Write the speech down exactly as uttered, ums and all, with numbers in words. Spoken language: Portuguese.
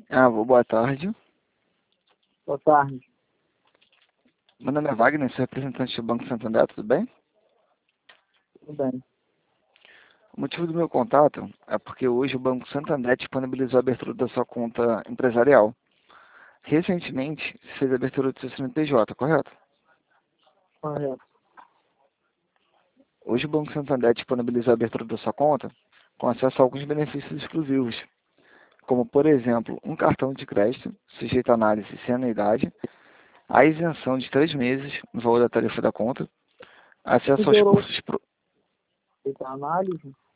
Ah, boa tarde. Boa tarde. Meu nome é Wagner, sou representante do Banco Santander, tudo bem? Tudo bem. O motivo do meu contato é porque hoje o Banco Santander disponibilizou a abertura da sua conta empresarial. Recentemente, você fez a abertura do seu C N P J, correto? Correto. Hoje o Banco Santander disponibilizou a abertura da sua conta com acesso a alguns benefícios exclusivos, como, por exemplo, um cartão de crédito sujeito a análise sem anuidade, a isenção de três meses no valor da tarifa da conta, acesso aos Melhorou cursos pro- a análise?